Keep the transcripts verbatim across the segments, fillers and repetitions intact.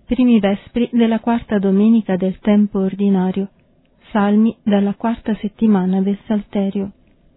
Primi vespri della quarta domenica del tempo ordinario. Salmi dalla quarta settimana del Salterio.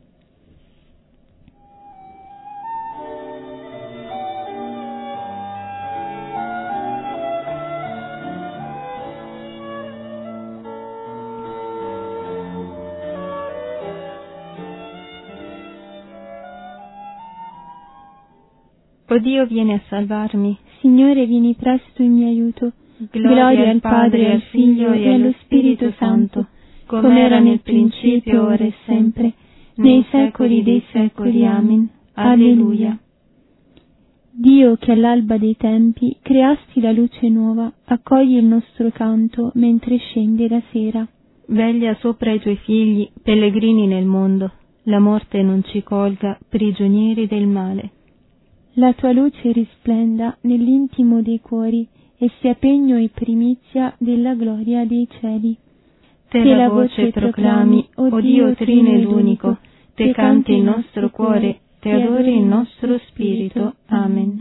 O Dio, vieni a salvarmi. Signore, vieni presto in mio aiuto. Gloria, Gloria al Padre, e al Figlio e allo Spirito Santo, come era nel principio, ora e sempre, nei secoli dei secoli. Amen. Alleluia. Dio, che all'alba dei tempi creasti la luce nuova, accogli il nostro canto mentre scende la sera. Veglia sopra i tuoi figli, pellegrini nel mondo, la morte non ci colga, prigionieri del male. La tua luce risplenda nell'intimo dei cuori e sia pegno e primizia della gloria dei cieli. Te la voce proclami, o Dio Trino ed unico, te canti il nostro cuore, te adori il nostro spirito. Amen.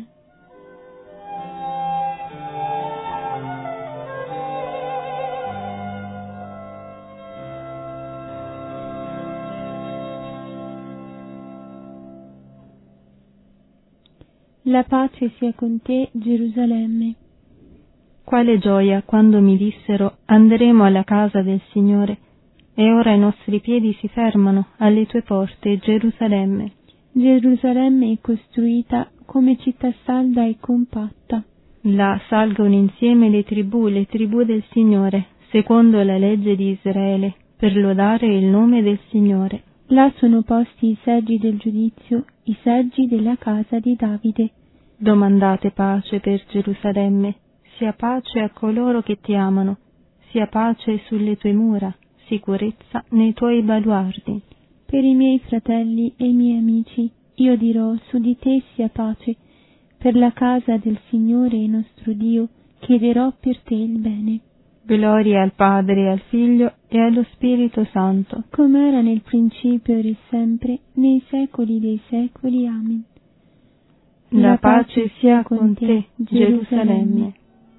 La pace sia con te, Gerusalemme. Quale gioia quando mi dissero: andremo alla casa del Signore, e ora i nostri piedi si fermano alle tue porte, Gerusalemme. Gerusalemme è costruita come città salda e compatta. Là salgono insieme le tribù, le tribù del Signore, secondo la legge di Israele, per lodare il nome del Signore. Là sono posti i seggi del giudizio, i seggi della casa di Davide. Domandate pace per Gerusalemme, sia pace a coloro che ti amano, sia pace sulle tue mura, sicurezza nei tuoi baluardi. Per i miei fratelli e i miei amici io dirò: su di te sia pace. Per la casa del Signore nostro Dio chiederò per te il bene. Gloria al Padre, al Figlio e allo Spirito Santo, come era nel principio, ora e sempre, nei secoli dei secoli. Amen. La, La pace, pace sia con te, Gerusalemme.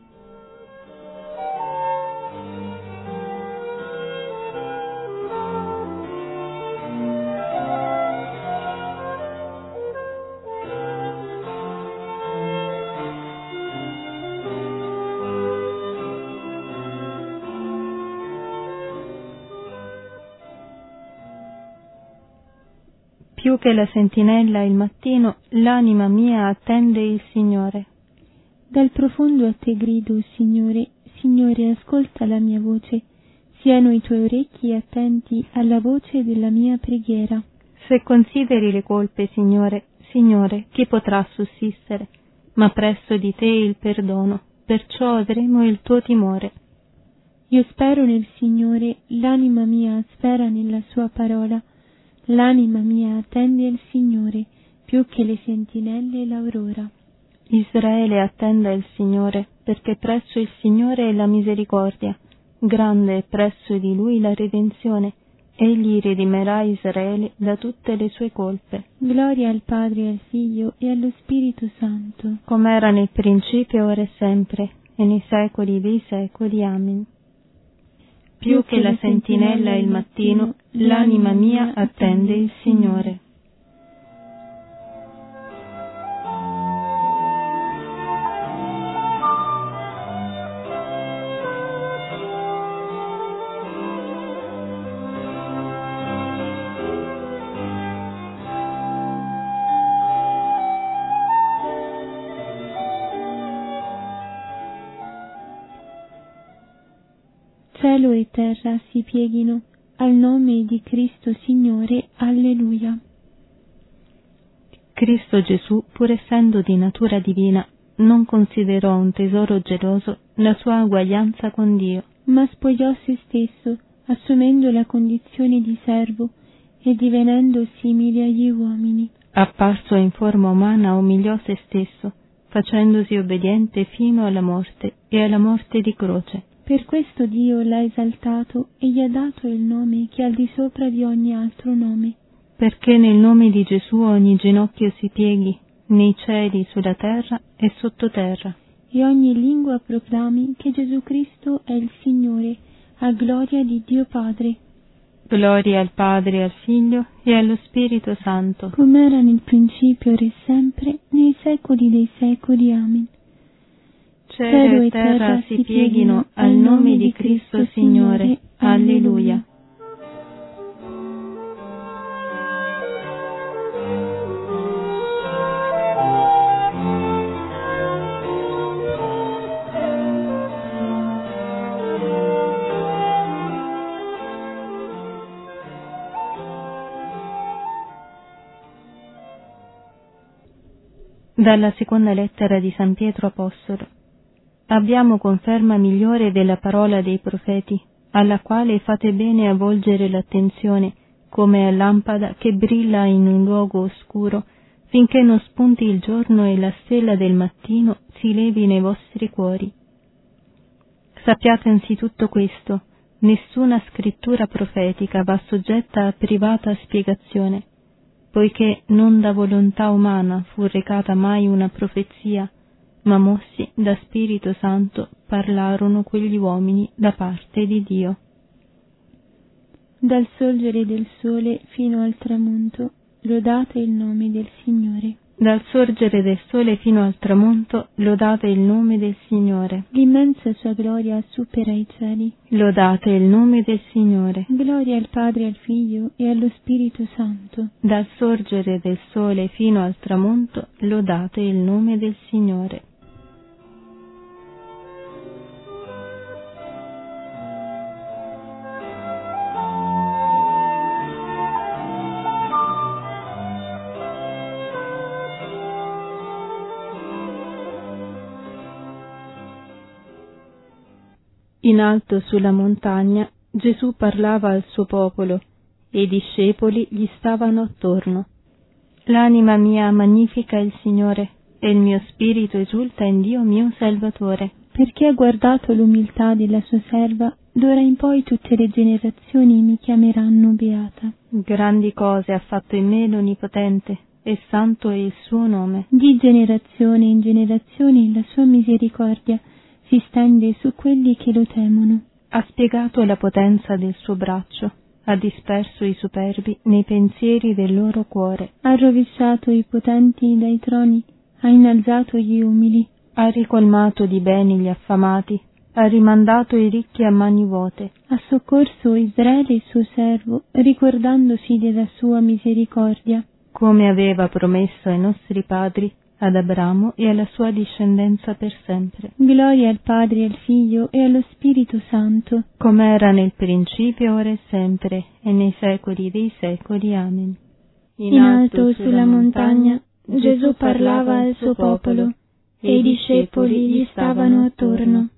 Più che la sentinella il mattino, l'anima mia attende il Signore. Dal profondo a te grido, Signore, Signore, ascolta la mia voce, siano i tuoi orecchi attenti alla voce della mia preghiera. Se consideri le colpe, Signore, Signore, chi potrà sussistere? Ma presso di te il perdono, perciò avremo il tuo timore. Io spero nel Signore, l'anima mia spera nella sua parola. L'anima mia attende il Signore, più che le sentinelle l'aurora. Israele attenda il Signore, perché presso il Signore è la misericordia, grande è presso di Lui la redenzione. Egli redimerà Israele da tutte le sue colpe. Gloria al Padre, al Figlio e allo Spirito Santo, come era nel principio, ora e sempre, e nei secoli dei secoli. Amen. Più che la sentinella il mattino, l'anima mia attende il Signore. Cielo e terra si pieghino al nome di Cristo Signore. Alleluia. Cristo Gesù, pur essendo di natura divina, non considerò un tesoro geloso la sua uguaglianza con Dio, ma spogliò se stesso, assumendo la condizione di servo e divenendo simile agli uomini. Apparso in forma umana, umiliò se stesso, facendosi obbediente fino alla morte e alla morte di croce. Per questo Dio l'ha esaltato e gli ha dato il nome che è al di sopra di ogni altro nome. Perché nel nome di Gesù ogni ginocchio si pieghi, nei cieli, sulla terra e sottoterra. e ogni lingua proclami che Gesù Cristo è il Signore, a gloria di Dio Padre. Gloria al Padre, al Figlio e allo Spirito Santo, come era nel principio, ora e sempre, nei secoli dei secoli. Amen. Cielo e terra si pieghino al nome di Cristo Signore. Alleluia. Dalla seconda lettera di San Pietro Apostolo. Abbiamo conferma migliore della parola dei profeti, alla quale fate bene a volgere l'attenzione, come a lampada che brilla in un luogo oscuro, finché non spunti il giorno e la stella del mattino si levi nei vostri cuori. Sappiate anzitutto questo: nessuna scrittura profetica va soggetta a privata spiegazione, poiché non da volontà umana fu recata mai una profezia, ma mossi da Spirito Santo parlarono quegli uomini da parte di Dio. Dal sorgere del sole fino al tramonto, lodate il nome del Signore. Dal sorgere del sole fino al tramonto, lodate il nome del Signore. L'immensa sua gloria supera i cieli. Lodate il nome del Signore. Gloria al Padre, al Figlio e allo Spirito Santo. Dal sorgere del sole fino al tramonto, lodate il nome del Signore. In alto sulla montagna Gesù parlava al suo popolo e i discepoli gli stavano attorno. L'anima mia magnifica il Signore e il mio spirito esulta in Dio mio Salvatore, perché ha guardato l'umiltà della sua serva. D'ora in poi tutte le generazioni mi chiameranno beata. Grandi cose ha fatto in me l'Onnipotente, e santo è il suo nome. Di generazione in generazione la sua misericordia si stende su quelli che lo temono. Ha spiegato la potenza del suo braccio, ha disperso i superbi nei pensieri del loro cuore. Ha rovesciato i potenti dai troni, ha innalzato gli umili. Ha ricolmato di beni gli affamati, ha rimandato i ricchi a mani vuote. Ha soccorso Israele il suo servo, ricordandosi della sua misericordia. Come aveva promesso ai nostri padri, ad Abramo e alla sua discendenza per sempre. Gloria al Padre, al Figlio e allo Spirito Santo, come era nel principio, ora e sempre, e nei secoli dei secoli. Amen. In, In alto, alto sulla montagna Gesù parlava al suo popolo, e i discepoli gli stavano attorno.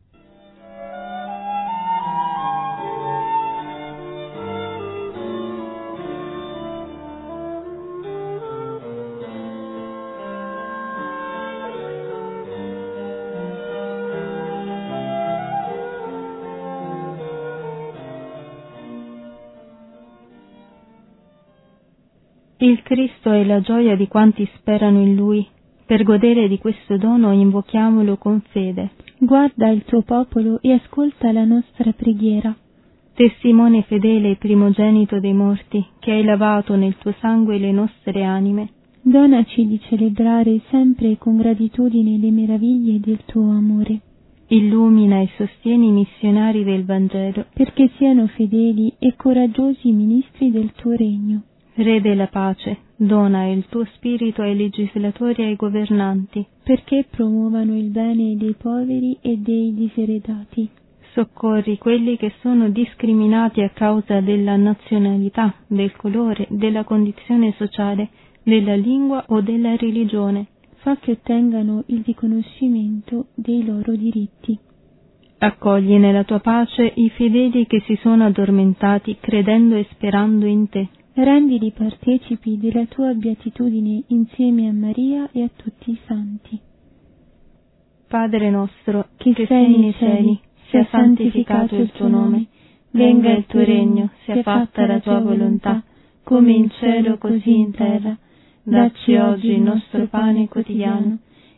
Il Cristo è la gioia di quanti sperano in Lui. Per godere di questo dono invochiamolo con fede. Guarda il tuo popolo e ascolta la nostra preghiera. Testimone fedele e primogenito dei morti, che hai lavato nel tuo sangue le nostre anime, donaci di celebrare sempre con gratitudine le meraviglie del tuo amore. Illumina e sostieni i missionari del Vangelo, perché siano fedeli e coraggiosi ministri del tuo regno. Re della pace, dona il tuo spirito ai legislatori e ai governanti, perché promuovano il bene dei poveri e dei diseredati. Soccorri quelli che sono discriminati a causa della nazionalità, del colore, della condizione sociale, della lingua o della religione. Fa che ottengano il riconoscimento dei loro diritti. Accogli nella tua pace i fedeli che si sono addormentati credendo e sperando in te. Rendili partecipi della tua beatitudine insieme a Maria e a tutti i santi. Padre nostro, che, che sei nei cieli, sia santificato il tuo nome, venga il tuo regno, sia fatta la tua volontà, come in cielo così in terra. Dacci oggi il nostro pane quotidiano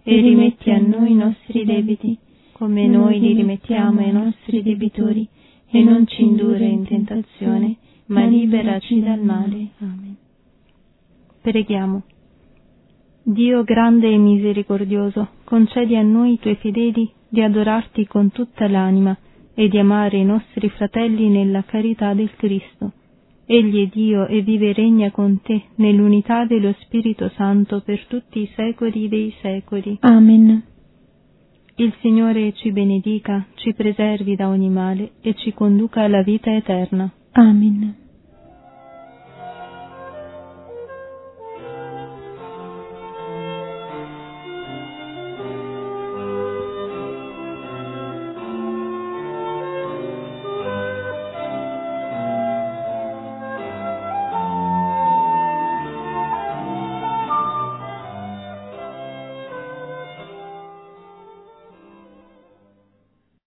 e rimetti a noi i nostri debiti, come noi li rimettiamo ai nostri debitori, e non ci indurre in tentazione, ma liberaci dal male. Amen. Preghiamo. Dio grande e misericordioso, concedi a noi, tuoi fedeli, di adorarti con tutta l'anima e di amare i nostri fratelli nella carità del Cristo. Egli è Dio e vive e regna con te nell'unità dello Spirito Santo per tutti i secoli dei secoli. Amen. Il Signore ci benedica, ci preservi da ogni male e ci conduca alla vita eterna. Amen.